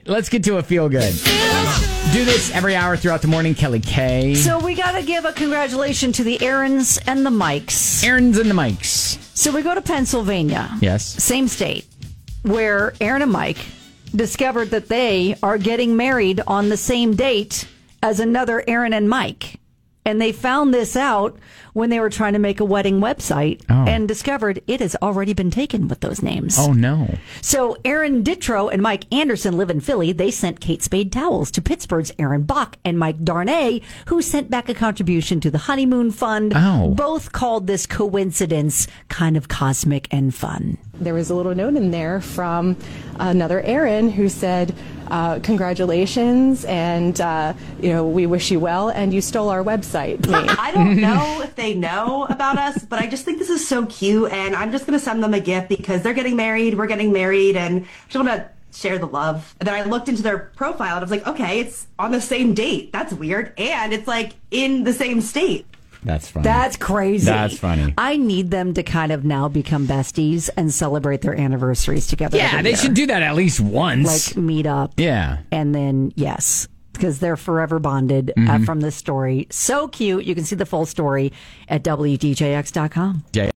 Let's get to a feel good. Do this every hour throughout the morning, Kelly K. So we got to give a congratulations to the Aarons and the Mikes. Aaron's and the Mikes. So we go to Pennsylvania. Yes. Same state, where Aaron and Mike discovered that they are getting married on the same date as another Aaron and Mike. And they found this out when they were trying to make a wedding website and discovered it has already been taken with those names. Oh, no. So Aaron Dittrow and Mike Anderson live in Philly. They sent Kate Spade towels to Pittsburgh's Aaron Bach and Mike Darnay, who sent back a contribution to the honeymoon fund. Oh. Both called this coincidence kind of cosmic and fun. There was a little note in there from another Aaron who said, congratulations, and we wish you well, and you stole our website name. I don't know if they know about us, but I just think this is so cute, and I'm just going to send them a gift because they're getting married, we're getting married, and I just want to share the love. And then I looked into their profile, and I was like, okay, it's on the same date. That's weird. And it's like in the same state. That's funny. That's crazy. That's funny. I need them to kind of now become besties and celebrate their anniversaries together. Yeah, every they year. should do that at least once. Like meet up. Yeah. And then, yes, because they're forever bonded from this story. So cute. You can see the full story at WDJX.com.